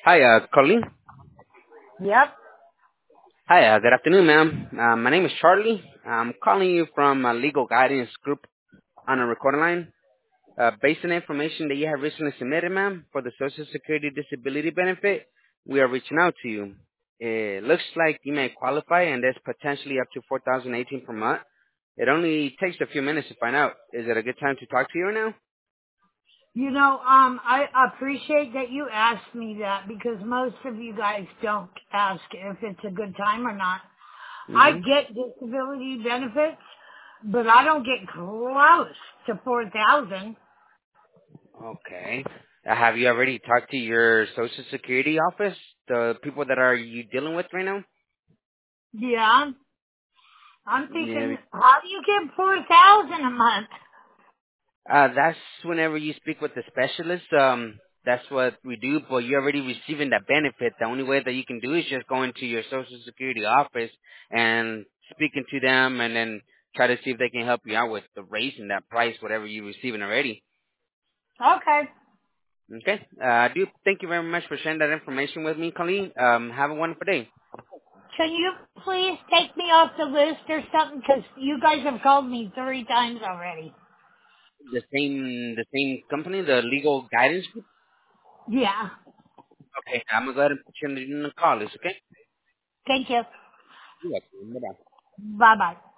Hi, Colleen. Yep. Hi, good afternoon, ma'am. My name is Charlie. I'm calling you from Legal Guidance Group on a recording line. Based on the information that you have recently submitted, ma'am, for the Social Security Disability benefit, we are reaching out to you. It looks like you may qualify, and there's potentially up to 4,018 per month. It only takes a few minutes to find out. Is it a good time to talk to you right now? I appreciate that you asked me that because most of you guys don't ask if it's a good time or not. I Mm-hmm. get disability benefits, but I don't get close to 4,000. Okay. Have you already talked to your Social Security office, the people that are you dealing with right now? Yeah. I'm Yeah. thinking, how do you get 4,000 a month? That's whenever you speak with the specialist. That's what we do. But you're already receiving that benefit. The only way that you can do is just going to your Social Security office and speaking to them, and then try to see if they can help you out with the raising that price, whatever you're receiving already. Okay. Okay. I do thank you very much for sharing that information with me, Colleen. Have a wonderful day. Can you please take me off the list or something? Because you guys have called me 3 times already. The same company, the legal guidance group. Yeah. Okay, I'm gonna go ahead and put you in the call list. Okay. Thank you. You're welcome. Bye-bye. Bye-bye.